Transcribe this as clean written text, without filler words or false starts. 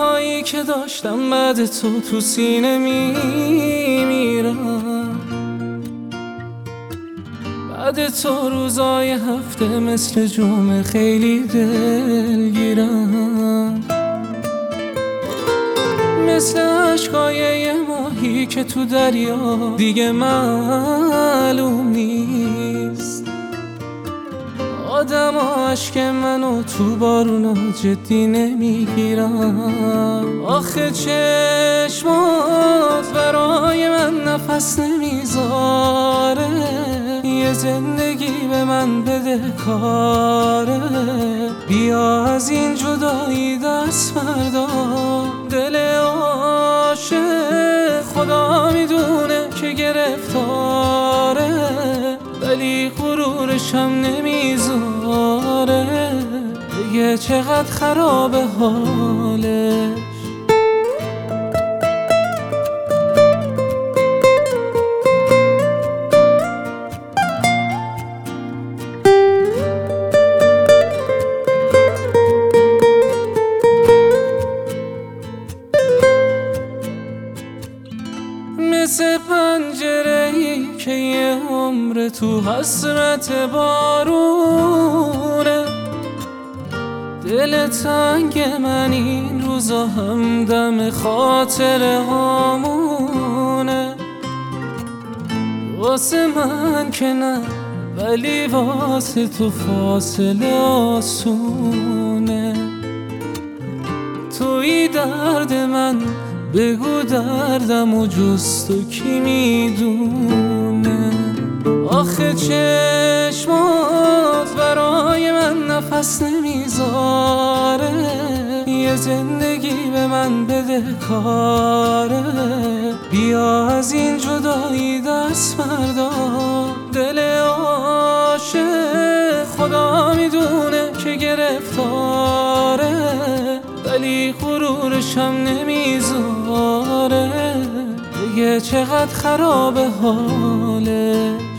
تنهایی که داشتم بعد تو سینه میمیرم. بعد تو روزای هفته مثل جمعه خیلی دلگیرم، مثل عشقای یه ماهی که تو دریا دیگه معلوم نیست. آدم عشق منو تو بارونا جدی نمیگیرم. آخه چشمات برای من نفس نمیذاره، یه زندگی به من بده کاره. بیا از این جدایی دست بردار، دل عاشق خدا میدونه که گرفتاره، ولی غرورشم نمیذاره دیگه چقدر خرابه حالش. مثل پنجره‌ای که یه عمر تو حسرت بارونه، دل تنگ من این روزا همدم خاطره هامونه. واسه من که نه، ولی واسه تو فاصله آسونه. توی درد من بگو دردم و جز تو کی میدونه. آخه چشمات برای من نفس نمیذاره، یه زندگی به من بده کاره. بیا از این جدایی دست بردار، دل عاشق خدا میدونه که گرفتاره، ولی غرورشم نمیذاره دیگه چقدر خرابه حاله.